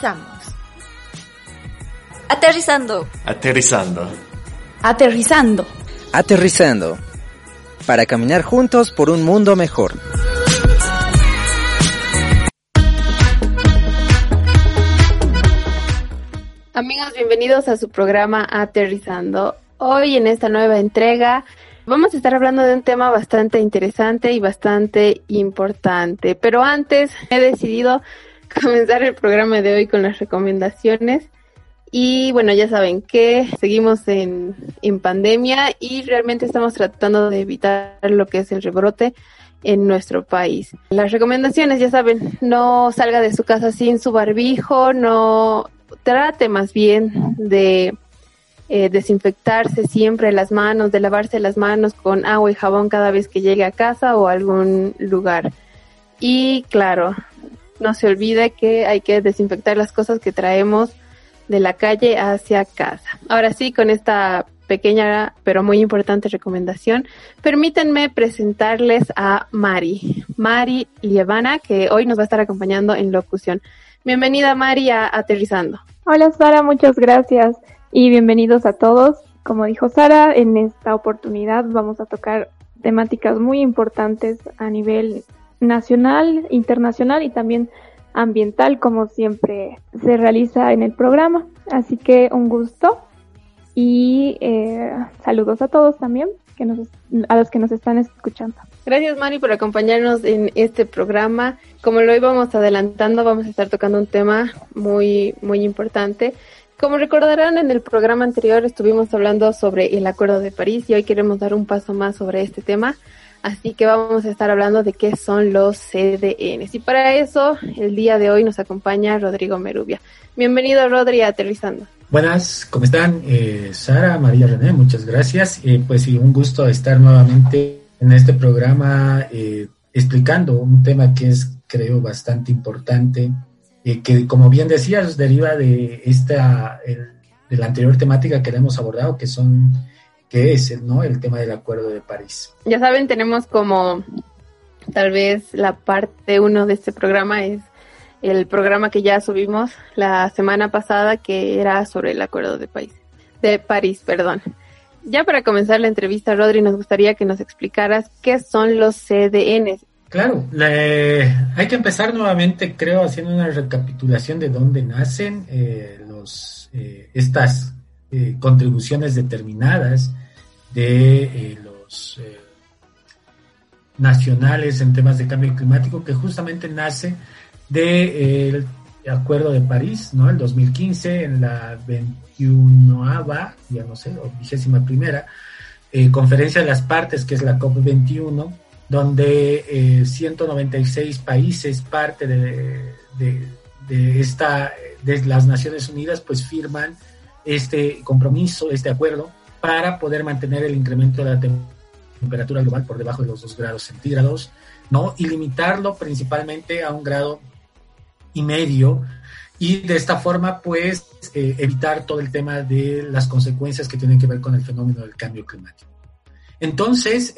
Aterrizamos. Aterrizando. Aterrizando. Aterrizando. Aterrizando. Para caminar juntos por un mundo mejor. Amigos, bienvenidos a su programa Aterrizando. Hoy en esta nueva entrega vamos a estar hablando de un tema bastante interesante y bastante importante. Pero antes he decidido comenzar el programa de hoy con las recomendaciones. Y bueno, ya saben que seguimos en pandemia y realmente estamos tratando de evitar lo que es el rebrote en nuestro país. Las recomendaciones, ya saben, no salga de su casa sin su barbijo, no trate más bien de desinfectarse siempre las manos, de lavarse las manos con agua y jabón cada vez que llegue a casa o a algún lugar. Y claro, no se olvide que hay que desinfectar las cosas que traemos de la calle hacia casa. Ahora sí, con esta pequeña pero muy importante recomendación, permítanme presentarles a Mari Lievana, que hoy nos va a estar acompañando en locución. Bienvenida, Mari, a Aterrizando. Hola, Sara, muchas gracias y bienvenidos a todos. Como dijo Sara, en esta oportunidad vamos a tocar temáticas muy importantes a nivel nacional, internacional y también ambiental, como siempre se realiza en el programa. Así que un gusto y saludos a todos también, a los que nos están escuchando. Gracias, Mari, por acompañarnos en este programa. Como lo íbamos adelantando, vamos a estar tocando un tema muy, muy importante. Como recordarán, en el programa anterior estuvimos hablando sobre el Acuerdo de París y hoy queremos dar un paso más sobre este tema. Así que vamos a estar hablando de qué son los CDNs. Y para eso, el día de hoy nos acompaña Rodrigo Merubia. Bienvenido, Rodri, a Aterrizando. Buenas, ¿cómo están? Sara, María René, muchas gracias. Pues sí, un gusto estar nuevamente en este programa explicando un tema que es, creo, bastante importante, que como bien decías, deriva de de la anterior temática que hemos abordado, que es el tema del Acuerdo de París. Ya saben, tenemos como tal vez la parte 1 de este programa es el programa que ya subimos la semana pasada, que era sobre el Acuerdo de París. Ya para comenzar la entrevista, Rodri, nos gustaría que nos explicaras qué son los CDNs. Claro, hay que empezar nuevamente, creo, haciendo una recapitulación de dónde nacen estas contribuciones determinadas de los nacionales en temas de cambio climático, que justamente nace del Acuerdo de París, ¿no? El 2015, en la 21ª, ya no sé, o 21ª conferencia de las partes, que es la COP21, donde 196 países, parte de las Naciones Unidas, pues firman este compromiso, este acuerdo, para poder mantener el incremento de la temperatura global por debajo de los 2 grados centígrados, ¿no? Y limitarlo principalmente a 1,5 grados, y de esta forma, pues, evitar todo el tema de las consecuencias que tienen que ver con el fenómeno del cambio climático. Entonces,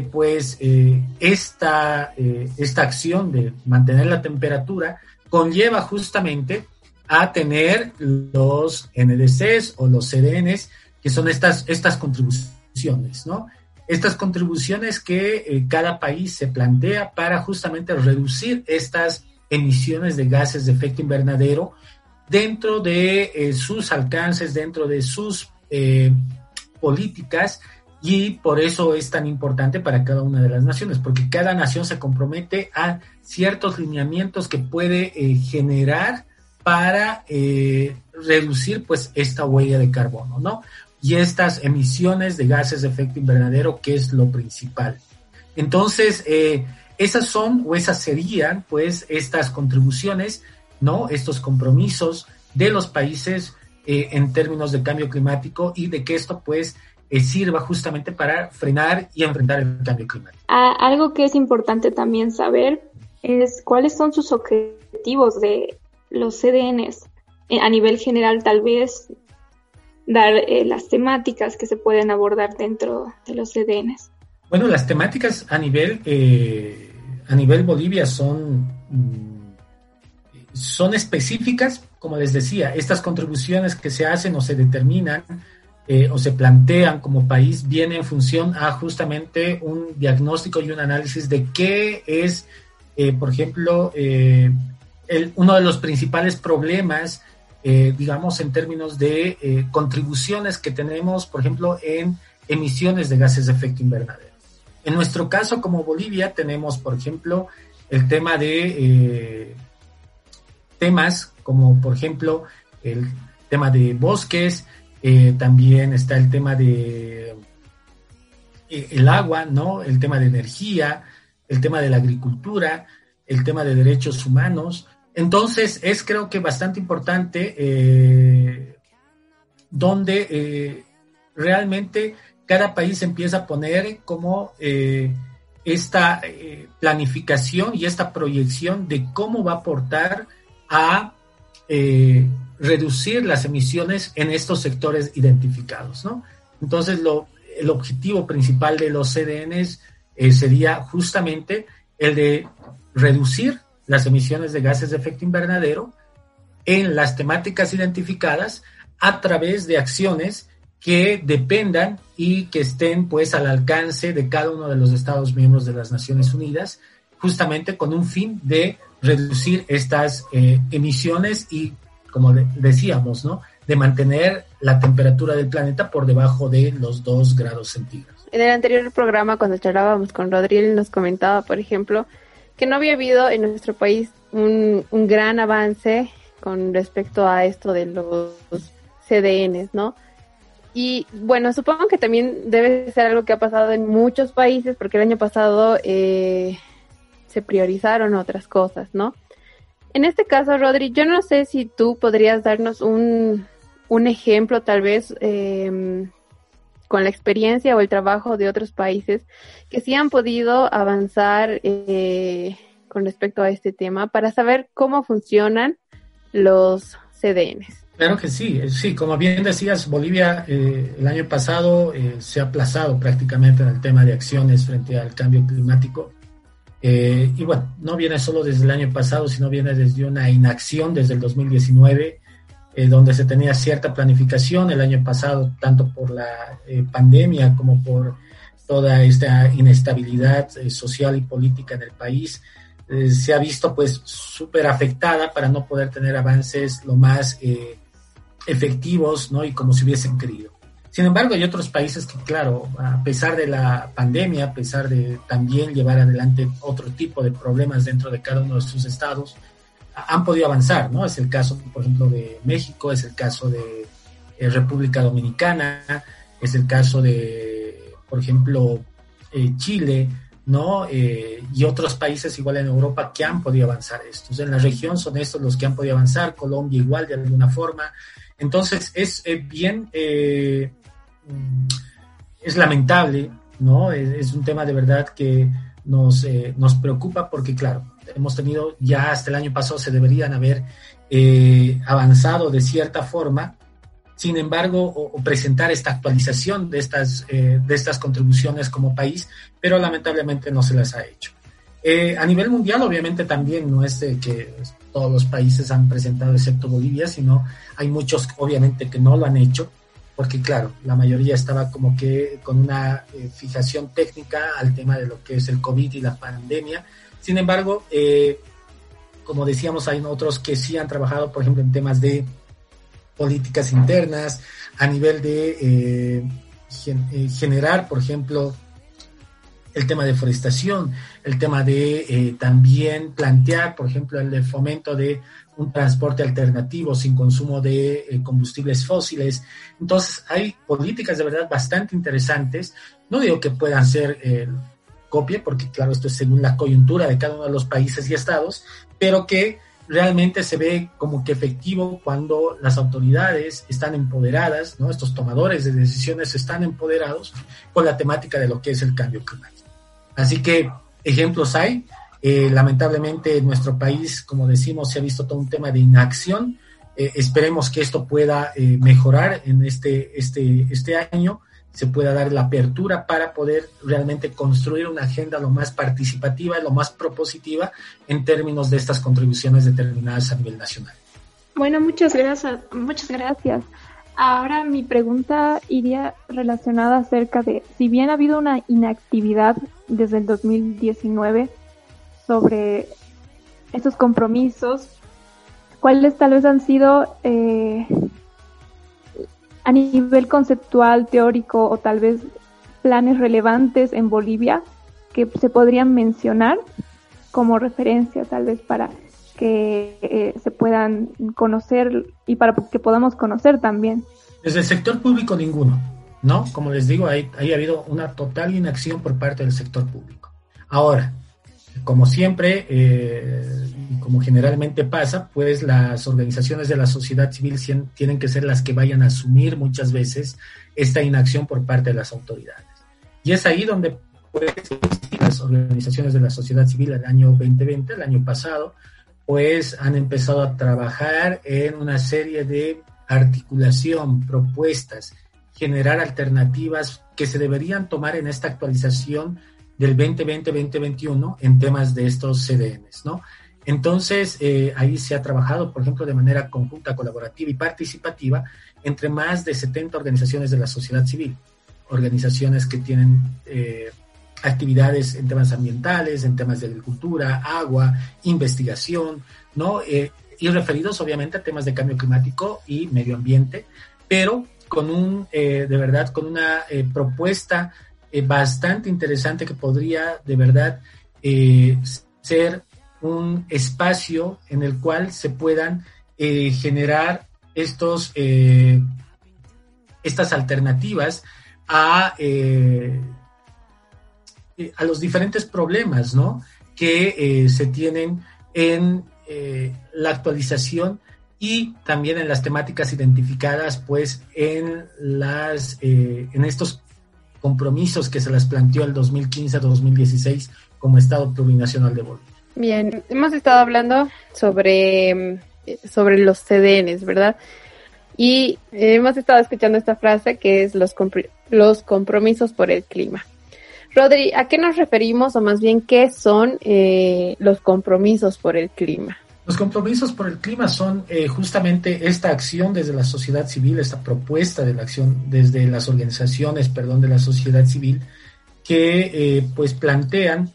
esta acción de mantener la temperatura conlleva justamente a tener los NDCs o los CDNs, que son estas contribuciones, ¿no? Estas contribuciones que cada país se plantea para justamente reducir estas emisiones de gases de efecto invernadero dentro de sus alcances, dentro de sus políticas, y por eso es tan importante para cada una de las naciones, porque cada nación se compromete a ciertos lineamientos que puede generar para reducir, pues, esta huella de carbono, ¿no? Y estas emisiones de gases de efecto invernadero, que es lo principal. Entonces, esas serían, pues, estas contribuciones, ¿no? Estos compromisos de los países en términos de cambio climático, y de que esto, pues, sirva justamente para frenar y enfrentar el cambio climático. Algo que es importante también saber es cuáles son sus objetivos de los CDNs. A nivel general, tal vez dar las temáticas que se pueden abordar dentro de los CDNs. Bueno, las temáticas a nivel Bolivia son son específicas, como les decía, estas contribuciones que se hacen o se determinan o se plantean como país viene en función a justamente un diagnóstico y un análisis de qué es, por ejemplo, uno de los principales problemas, digamos, en términos de contribuciones que tenemos, por ejemplo, en emisiones de gases de efecto invernadero. En nuestro caso, como Bolivia, tenemos, por ejemplo, el tema de temas como, por ejemplo, el tema de bosques, también está el tema de el agua, ¿no? El tema de energía, el tema de la agricultura, el tema de derechos humanos. Entonces, es creo que bastante importante donde realmente cada país empieza a poner como esta planificación y esta proyección de cómo va a aportar a reducir las emisiones en estos sectores identificados, ¿no? Entonces, el objetivo principal de los CDNs sería justamente el de reducir las emisiones de gases de efecto invernadero en las temáticas identificadas a través de acciones que dependan y que estén pues al alcance de cada uno de los Estados miembros de las Naciones Unidas, justamente con un fin de reducir estas emisiones y, como decíamos, ¿no?, de mantener la temperatura del planeta por debajo de los 2 grados centígrados. En el anterior programa, cuando charlábamos con Rodriel, nos comentaba, por ejemplo, que no había habido en nuestro país un gran avance con respecto a esto de los CDNs, ¿no? Y bueno, supongo que también debe ser algo que ha pasado en muchos países, porque el año pasado se priorizaron otras cosas, ¿no? En este caso, Rodri, yo no sé si tú podrías darnos un ejemplo, tal vez, con la experiencia o el trabajo de otros países que sí han podido avanzar con respecto a este tema para saber cómo funcionan los CDNs. Claro que sí, como bien decías, Bolivia el año pasado se ha aplazado prácticamente en el tema de acciones frente al cambio climático. Y bueno, no viene solo desde el año pasado, sino viene desde una inacción desde el 2019, donde se tenía cierta planificación el año pasado, tanto por la pandemia como por toda esta inestabilidad social y política en el país. Se ha visto pues súper afectada para no poder tener avances lo más efectivos, ¿no?, y como se hubiesen querido. Sin embargo, hay otros países que, claro, a pesar de la pandemia, a pesar de también llevar adelante otro tipo de problemas dentro de cada uno de sus estados, han podido avanzar, ¿no? Es el caso, por ejemplo, de México, es el caso de República Dominicana, es el caso de, por ejemplo, Chile, ¿no? Y otros países igual en Europa que han podido avanzar estos. En la región son estos los que han podido avanzar, Colombia igual de alguna forma. Entonces es bien, es lamentable, ¿no? Es un tema de verdad que nos preocupa porque, claro, hemos tenido ya hasta el año pasado, se deberían haber avanzado de cierta forma, sin embargo, o presentar esta actualización de estas contribuciones como país, pero lamentablemente no se las ha hecho. A nivel mundial, obviamente también no es que todos los países han presentado excepto Bolivia, sino hay muchos obviamente que no lo han hecho, porque claro, la mayoría estaba como que con una fijación técnica al tema de lo que es el COVID y la pandemia. Sin embargo, como decíamos, hay otros que sí han trabajado, por ejemplo, en temas de políticas internas, a nivel de generar, por ejemplo, el tema de deforestación, el tema de también plantear, por ejemplo, el fomento de un transporte alternativo sin consumo de combustibles fósiles. Entonces, hay políticas de verdad bastante interesantes. No digo que puedan ser copia, porque claro, esto es según la coyuntura de cada uno de los países y estados, pero que realmente se ve como que efectivo cuando las autoridades están empoderadas, ¿no? Estos tomadores de decisiones están empoderados con la temática de lo que es el cambio climático. Así que ejemplos hay. Lamentablemente en nuestro país, como decimos, se ha visto todo un tema de inacción. Esperemos que esto pueda mejorar en este año. se pueda dar la apertura para poder realmente construir una agenda lo más participativa y lo más propositiva en términos de estas contribuciones determinadas a nivel nacional. Bueno, muchas gracias. Ahora mi pregunta iría relacionada acerca de, si bien ha habido una inactividad desde el 2019 sobre estos compromisos, ¿cuáles tal vez han sido a nivel conceptual, teórico o tal vez planes relevantes en Bolivia que se podrían mencionar como referencia tal vez para que se puedan conocer y para que podamos conocer también? Desde el sector público ninguno, ¿no? Como les digo, ahí ha habido una total inacción por parte del sector público. Ahora, como siempre, y como generalmente pasa, pues las organizaciones de la sociedad civil tienen que ser las que vayan a asumir muchas veces esta inacción por parte de las autoridades. Y es ahí donde pues, las organizaciones de la sociedad civil el año 2020, el año pasado, pues han empezado a trabajar en una serie de articulación, propuestas, generar alternativas que se deberían tomar en esta actualización del 2020-2021 en temas de estos CDMs, ¿no? Entonces, ahí se ha trabajado, por ejemplo, de manera conjunta, colaborativa y participativa entre más de 70 organizaciones de la sociedad civil, organizaciones que tienen actividades en temas ambientales, en temas de agricultura, agua, investigación, ¿no? Y referidos obviamente a temas de cambio climático y medio ambiente, pero con con una propuesta bastante interesante que podría de verdad ser un espacio en el cual se puedan generar estas alternativas a los diferentes problemas, ¿no? que se tienen en la actualización y también en las temáticas identificadas pues en estos compromisos que se les planteó el 2015-2016 como Estado Plurinacional de Bolivia. Bien, hemos estado hablando sobre los CDNs, ¿verdad? Y hemos estado escuchando esta frase que es los compromisos por el clima. Rodri, ¿a qué nos referimos o más bien qué son los compromisos por el clima? Los compromisos por el clima son justamente esta acción desde la sociedad civil, esta propuesta de la acción desde las organizaciones, de la sociedad civil, que pues plantean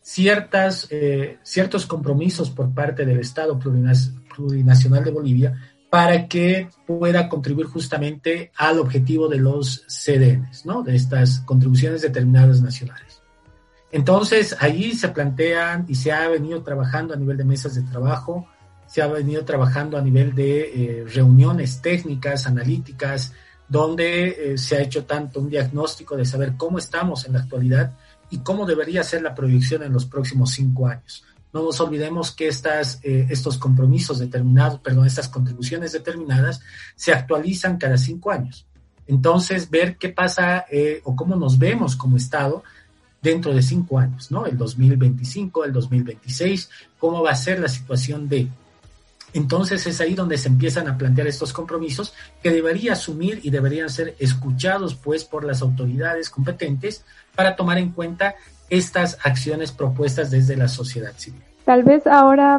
ciertos compromisos por parte del Estado Plurinacional de Bolivia para que pueda contribuir justamente al objetivo de los CDNs, ¿no? De estas contribuciones determinadas nacionales. Entonces, allí se plantean y se ha venido trabajando a nivel de mesas de trabajo, se ha venido trabajando a nivel de reuniones técnicas, analíticas, donde se ha hecho tanto un diagnóstico de saber cómo estamos en la actualidad y cómo debería ser la proyección en los próximos 5 años. No nos olvidemos que estos compromisos determinados, estas contribuciones determinadas se actualizan cada 5 años. Entonces, ver qué pasa o cómo nos vemos como Estado dentro de 5 años, ¿no? El 2025, el 2026, cómo va a ser la situación de... Entonces es ahí donde se empiezan a plantear estos compromisos que debería asumir y deberían ser escuchados pues por las autoridades competentes para tomar en cuenta estas acciones propuestas desde la sociedad civil. Tal vez ahora,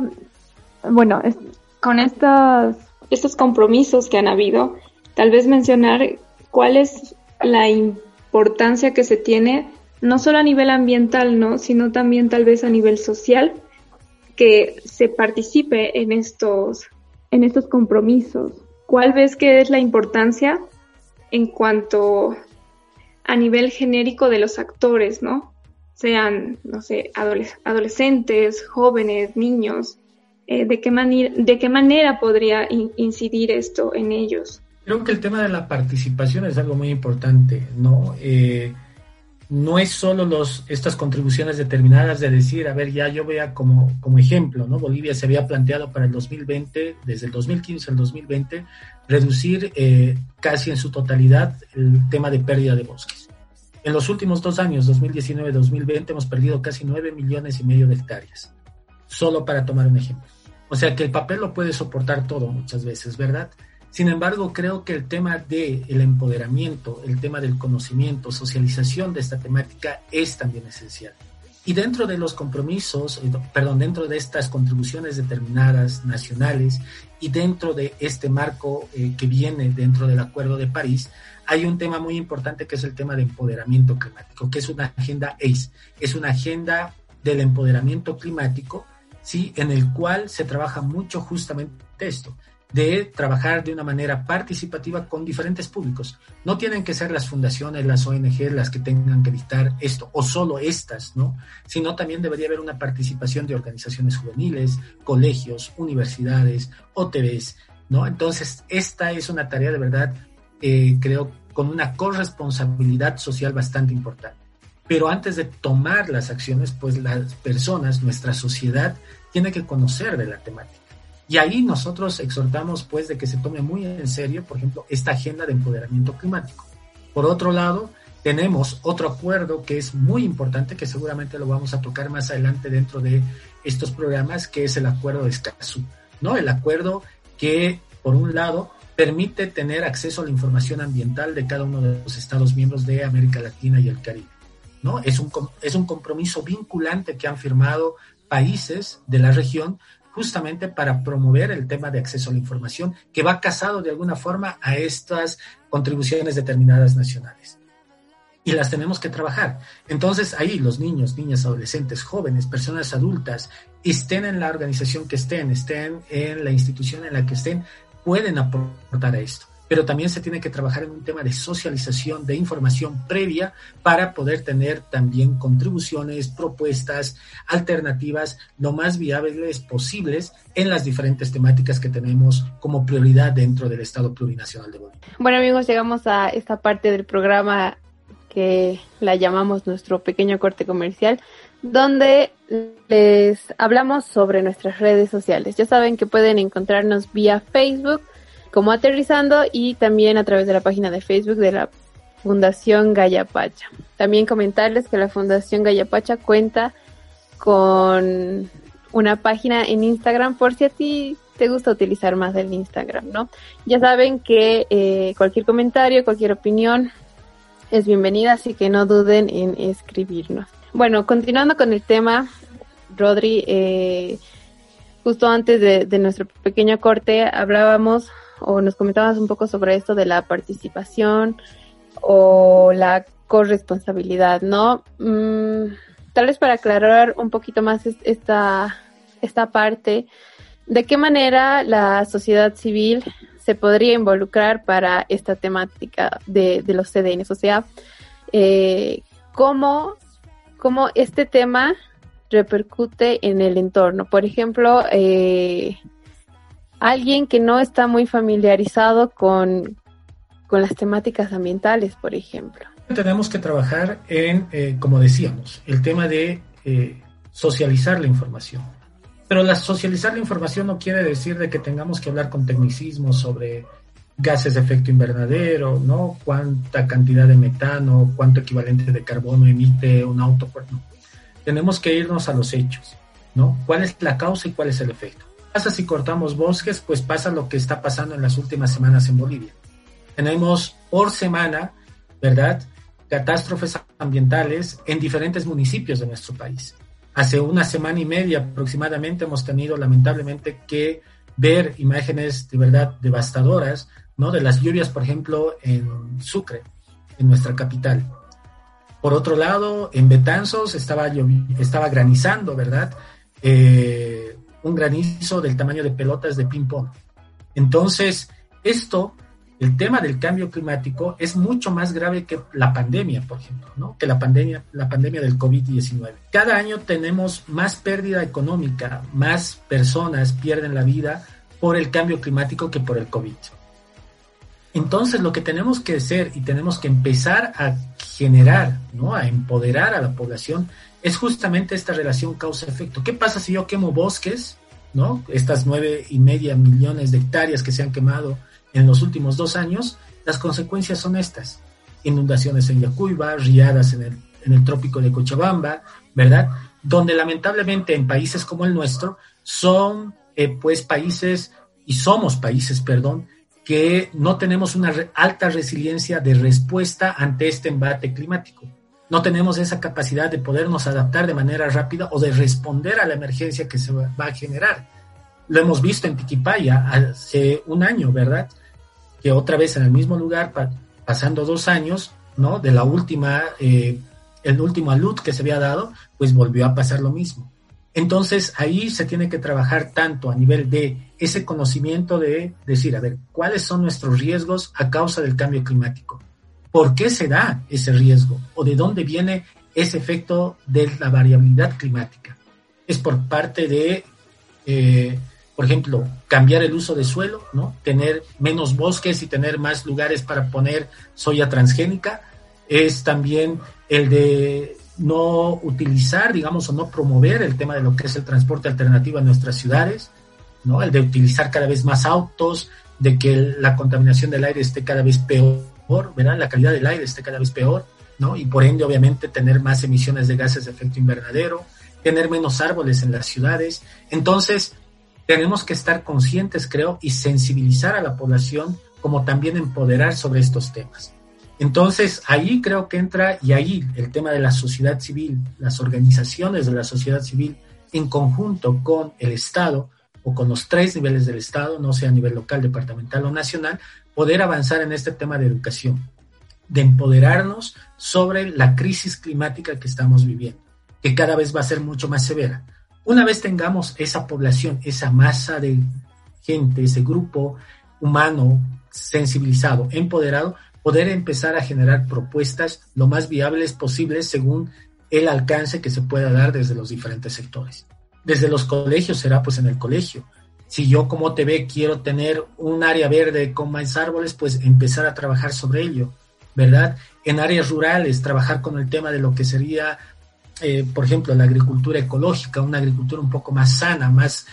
con estos compromisos que han habido, tal vez mencionar cuál es la importancia que se tiene no solo a nivel ambiental, ¿no? Sino también tal vez a nivel social, que se participe en estos compromisos. ¿Cuál ves que es la importancia en cuanto a nivel genérico de los actores, ¿no? Sean, adolescentes, jóvenes, niños, ¿de qué manera podría incidir esto en ellos? Creo que el tema de la participación es algo muy importante, ¿no? No es solo estas contribuciones determinadas de decir, yo vea como ejemplo, ¿no? Bolivia se había planteado para el 2020, desde el 2015 al 2020, reducir casi en su totalidad el tema de pérdida de bosques. En los últimos 2 años, 2019-2020, hemos perdido casi 9,5 millones de hectáreas, solo para tomar un ejemplo. O sea que el papel lo puede soportar todo muchas veces, ¿verdad? Sin embargo, creo que el tema del empoderamiento, el tema del conocimiento, socialización de esta temática es también esencial. Y dentro de los compromisos, dentro de estas contribuciones determinadas nacionales y dentro de este marco que viene dentro del Acuerdo de París, hay un tema muy importante que es el tema de empoderamiento climático, que es una agenda ACE, es una agenda del empoderamiento climático, ¿sí? En el cual se trabaja mucho justamente esto, de trabajar de una manera participativa con diferentes públicos. No tienen que ser las fundaciones, las ONG las que tengan que dictar esto, o solo estas, ¿no? Sino también debería haber una participación de organizaciones juveniles, colegios, universidades, OTBs, ¿no? Entonces, esta es una tarea de verdad, creo, con una corresponsabilidad social bastante importante. Pero antes de tomar las acciones, pues las personas, nuestra sociedad, tiene que conocer de la temática. Y ahí nosotros exhortamos pues de que se tome muy en serio, por ejemplo, esta agenda de empoderamiento climático. Por otro lado, tenemos otro acuerdo que es muy importante, que seguramente lo vamos a tocar más adelante dentro de estos programas, que es el acuerdo de Escazú, ¿no? El acuerdo que, por un lado, permite tener acceso a la información ambiental de cada uno de los Estados miembros de América Latina y el Caribe, ¿no? Es un compromiso vinculante que han firmado países de la región justamente para promover el tema de acceso a la información que va casado de alguna forma a estas contribuciones determinadas nacionales. Y las tenemos que trabajar. Entonces ahí los niños, niñas, adolescentes, jóvenes, personas adultas, estén en la organización que estén en la institución en la que estén, pueden aportar a esto. Pero también se tiene que trabajar en un tema de socialización, de información previa para poder tener también contribuciones, propuestas, alternativas lo más viables posibles en las diferentes temáticas que tenemos como prioridad dentro del Estado Plurinacional de Bolivia. Bueno, amigos, llegamos a esta parte del programa que la llamamos nuestro pequeño corte comercial, donde les hablamos sobre nuestras redes sociales. Ya saben que pueden encontrarnos vía Facebook como Aterrizando y también a través de la página de Facebook de la Fundación Gayapacha. También comentarles que la Fundación Gayapacha cuenta con una página en Instagram por si a ti te gusta utilizar más el Instagram, ¿no? Ya saben que cualquier comentario, cualquier opinión es bienvenida, así que no duden en escribirnos. Bueno, continuando con el tema, Rodri, justo antes de nuestro pequeño corte hablábamos o nos comentabas un poco sobre esto de la participación o la corresponsabilidad, ¿no? Tal vez para aclarar un poquito más esta parte, ¿de qué manera la sociedad civil se podría involucrar para esta temática de los CDNs? O sea, ¿cómo este tema repercute en el entorno? Por ejemplo, alguien que no está muy familiarizado con las temáticas ambientales, por ejemplo. Tenemos que trabajar en, como decíamos, el tema de socializar la información. Pero socializar la información no quiere decir de que tengamos que hablar con tecnicismos sobre gases de efecto invernadero, ¿no? Cuánta cantidad de metano, cuánto equivalente de carbono emite un auto. No. Tenemos que irnos a los hechos, ¿no? ¿Cuál es la causa y cuál es el efecto? Pasa si cortamos bosques, pues pasa lo que está pasando en las últimas semanas en Bolivia. Tenemos por semana, ¿verdad?, catástrofes ambientales en diferentes municipios de nuestro país. Hace una semana y media aproximadamente hemos tenido lamentablemente que ver imágenes de verdad devastadoras, ¿no?, de las lluvias, por ejemplo, en Sucre, en nuestra capital. Por otro lado, en Betanzos estaba granizando, ¿verdad?, un granizo del tamaño de pelotas de ping-pong. Entonces, el tema del cambio climático es mucho más grave que la pandemia, por ejemplo, ¿no? Que la pandemia del COVID-19. Cada año tenemos más pérdida económica, más personas pierden la vida por el cambio climático que por el COVID. Entonces, lo que tenemos que hacer y tenemos que empezar a generar, ¿no?, a empoderar a la población, es justamente esta relación causa-efecto. ¿Qué pasa si yo quemo bosques, ¿no? Estas 9.5 millones de hectáreas que se han quemado en los últimos 2 años, las consecuencias son estas: inundaciones en Yacuiba, riadas en el trópico de Cochabamba, ¿verdad? Donde lamentablemente en países como el nuestro son somos países, que no tenemos una alta resiliencia de respuesta ante este embate climático. No tenemos esa capacidad de podernos adaptar de manera rápida o de responder a la emergencia que se va a generar. Lo hemos visto en Tiquipaya hace un año, ¿verdad? Que otra vez en el mismo lugar, pasando 2 años, ¿no? De la última, el último alud que se había dado, pues volvió a pasar lo mismo. Entonces ahí se tiene que trabajar tanto a nivel de ese conocimiento de decir, a ver, ¿cuáles son nuestros riesgos a causa del cambio climático? ¿Por qué se da ese riesgo? ¿O de dónde viene ese efecto de la variabilidad climática? Es por parte de, por ejemplo, cambiar el uso de suelo, ¿no? Tener menos bosques y tener más lugares para poner soya transgénica. Es también el de no utilizar, digamos, o no promover el tema de lo que es el transporte alternativo en nuestras ciudades, ¿no? El de utilizar cada vez más autos, de que la contaminación del aire esté cada vez peor, ¿verdad? La calidad del aire esté cada vez peor, ¿no? Y por ende, obviamente, tener más emisiones de gases de efecto invernadero, tener menos árboles en las ciudades. Entonces, tenemos que estar conscientes, creo, y sensibilizar a la población, como también empoderar sobre estos temas. Entonces, ahí creo que entra, y ahí el tema de la sociedad civil, las organizaciones de la sociedad civil, en conjunto con el Estado, o con los 3 niveles del Estado, no sea a nivel local, departamental o nacional, poder avanzar en este tema de educación, de empoderarnos sobre la crisis climática que estamos viviendo, que cada vez va a ser mucho más severa. Una vez tengamos esa población, esa masa de gente, ese grupo humano sensibilizado, empoderado, poder empezar a generar propuestas lo más viables posibles según el alcance que se pueda dar desde los diferentes sectores. Desde los colegios será pues en el colegio. Si yo como TV quiero tener un área verde con más árboles, pues empezar a trabajar sobre ello, ¿verdad? En áreas rurales, trabajar con el tema de lo que sería, por ejemplo, la agricultura ecológica, una agricultura un poco más sana, más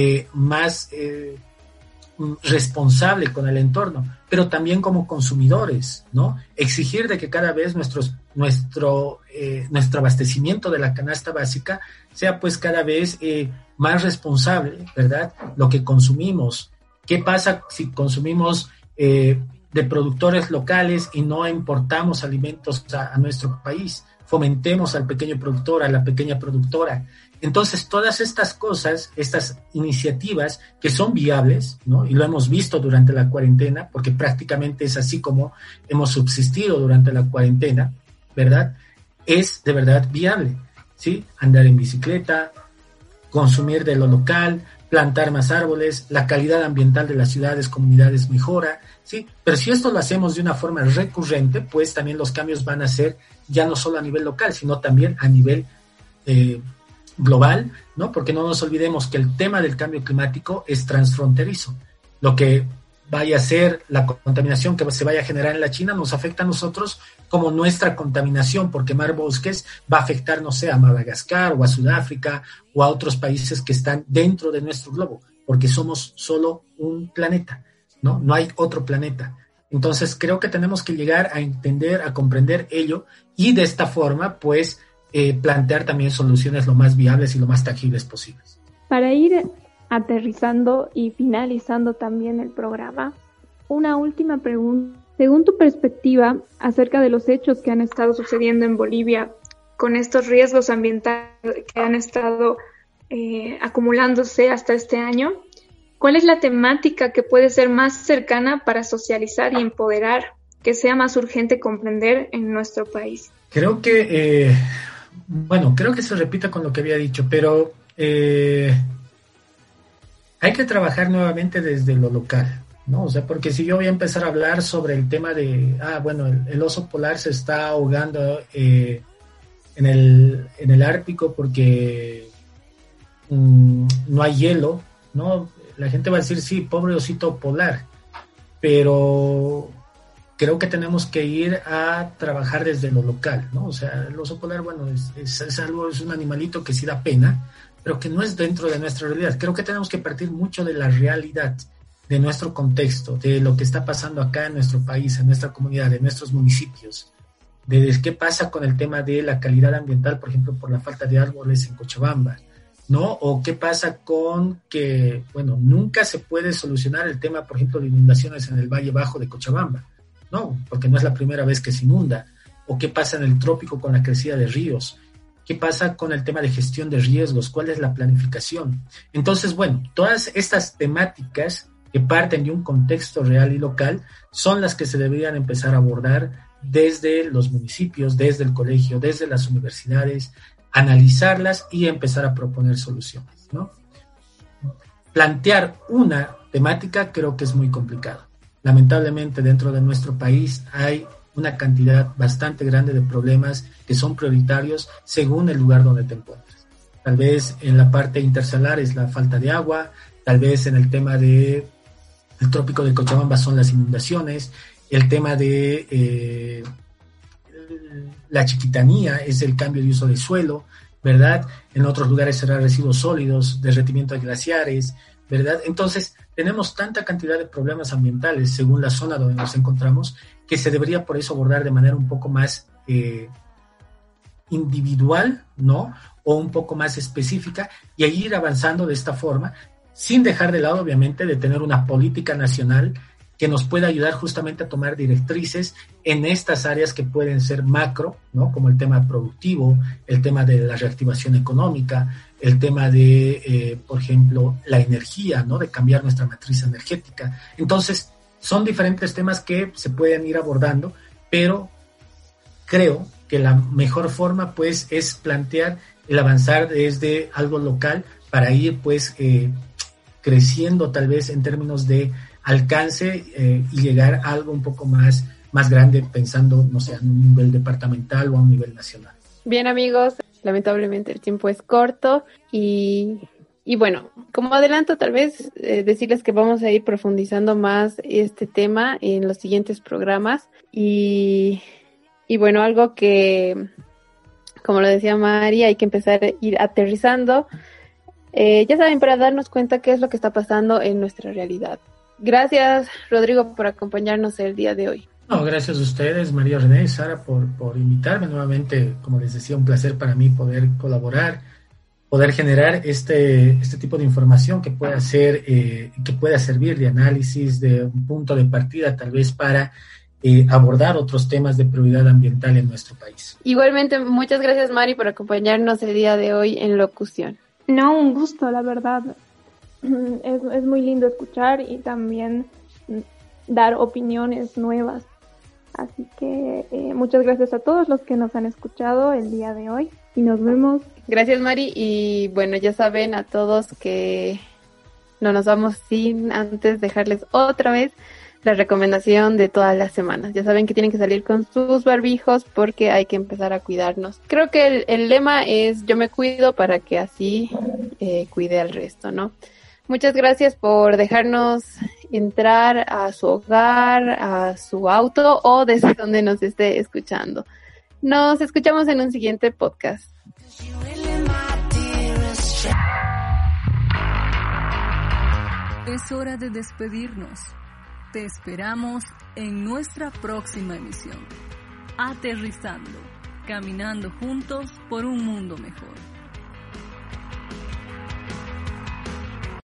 responsable con el entorno, pero también como consumidores, ¿no? Exigir de que cada vez nuestro abastecimiento de la canasta básica sea pues cada vez más responsable, ¿verdad? Lo que consumimos. ¿Qué pasa si consumimos de productores locales y no importamos alimentos a nuestro país? Fomentemos al pequeño productor, a la pequeña productora. Entonces, todas estas cosas, estas iniciativas que son viables, ¿no? Y lo hemos visto durante la cuarentena, porque prácticamente es así como hemos subsistido durante la cuarentena, ¿verdad? Es de verdad viable, ¿sí? Andar en bicicleta, consumir de lo local, plantar más árboles, la calidad ambiental de las ciudades, comunidades mejora, ¿sí? Pero si esto lo hacemos de una forma recurrente, pues también los cambios van a ser ya no solo a nivel local, sino también a nivel global, ¿no? Porque no nos olvidemos que el tema del cambio climático es transfronterizo. Lo que vaya a ser la contaminación que se vaya a generar en la China nos afecta a nosotros como nuestra contaminación, por quemar bosques va a afectar, no sé, a Madagascar o a Sudáfrica o a otros países que están dentro de nuestro globo, porque somos solo un planeta, ¿no? No hay otro planeta. Entonces creo que tenemos que llegar a entender, a comprender ello y de esta forma, pues, plantear también soluciones lo más viables y lo más tangibles posibles. Para ir aterrizando y finalizando también el programa, una última pregunta. Según tu perspectiva acerca de los hechos que han estado sucediendo en Bolivia con estos riesgos ambientales que han estado acumulándose hasta este año, ¿cuál es la temática que puede ser más cercana para socializar y empoderar, que sea más urgente comprender en nuestro país? Creo que creo que se repita con lo que había dicho, pero hay que trabajar nuevamente desde lo local, ¿no? O sea, porque si yo voy a empezar a hablar sobre el tema de, el oso polar se está ahogando en el Ártico porque no hay hielo, ¿no? La gente va a decir, sí, pobre osito polar, pero creo que tenemos que ir a trabajar desde lo local, ¿no? O sea, el oso polar, es un animalito que sí da pena, pero que no es dentro de nuestra realidad. Creo que tenemos que partir mucho de la realidad, de nuestro contexto, de lo que está pasando acá en nuestro país, en nuestra comunidad, en nuestros municipios, de qué pasa con el tema de la calidad ambiental, por ejemplo, por la falta de árboles en Cochabamba, ¿no? O qué pasa con que, bueno, nunca se puede solucionar el tema, por ejemplo, de inundaciones en el Valle Bajo de Cochabamba, ¿no? Porque no es la primera vez que se inunda. O qué pasa en el trópico con la crecida de ríos. ¿Qué pasa con el tema de gestión de riesgos? ¿Cuál es la planificación? Entonces, bueno, todas estas temáticas que parten de un contexto real y local son las que se deberían empezar a abordar desde los municipios, desde el colegio, desde las universidades, analizarlas y empezar a proponer soluciones, ¿no? Plantear una temática creo que es muy complicado. Lamentablemente dentro de nuestro país hay una cantidad bastante grande de problemas que son prioritarios según el lugar donde te encuentres. Tal vez en la parte intersalar es la falta de agua, tal vez en el tema de el trópico de Cochabamba son las inundaciones, el tema de la chiquitanía es el cambio de uso de suelo, ¿verdad? En otros lugares será residuos sólidos, derretimiento de glaciares, ¿verdad? Entonces, tenemos tanta cantidad de problemas ambientales según la zona donde nos encontramos que se debería por eso abordar de manera un poco más individual, ¿no? O un poco más específica y ir avanzando de esta forma, sin dejar de lado, obviamente, de tener una política nacional que nos pueda ayudar justamente a tomar directrices en estas áreas que pueden ser macro, ¿no? Como el tema productivo, el tema de la reactivación económica, el tema de, por ejemplo, la energía, ¿no? De cambiar nuestra matriz energética. Entonces, son diferentes temas que se pueden ir abordando, pero creo que la mejor forma, pues, es plantear el avanzar desde algo local para ir, pues, creciendo tal vez en términos de alcance y llegar a algo un poco más grande, pensando, no sé, en un nivel departamental o a un nivel nacional. Bien, amigos, lamentablemente el tiempo es corto y bueno, como adelanto, tal vez decirles que vamos a ir profundizando más este tema en los siguientes programas y bueno, algo que, como lo decía Mari, hay que empezar a ir aterrizando. Ya saben, para darnos cuenta qué es lo que está pasando en nuestra realidad. Gracias, Rodrigo, por acompañarnos el día de hoy. No, gracias a ustedes, María René y Sara, por invitarme nuevamente. Como les decía, un placer para mí poder colaborar, poder generar este tipo de información que pueda ser, que pueda servir de análisis, de un punto de partida, tal vez para abordar otros temas de prioridad ambiental en nuestro país. Igualmente, muchas gracias, Mari, por acompañarnos el día de hoy en Locución. No, un gusto, la verdad. Es muy lindo escuchar y también dar opiniones nuevas. Así que muchas gracias a todos los que nos han escuchado el día de hoy y nos vemos. Gracias, Mari, y bueno, ya saben a todos que no nos vamos sin antes dejarles otra vez la recomendación de todas las semanas. Ya saben que tienen que salir con sus barbijos porque hay que empezar a cuidarnos. Creo que el lema es yo me cuido para que así cuide al resto, ¿no? Muchas gracias por dejarnos entrar a su hogar, a su auto o desde donde nos esté escuchando. Nos escuchamos en un siguiente podcast. Es hora de despedirnos. Te esperamos en nuestra próxima emisión. Aterrizando, caminando juntos por un mundo mejor.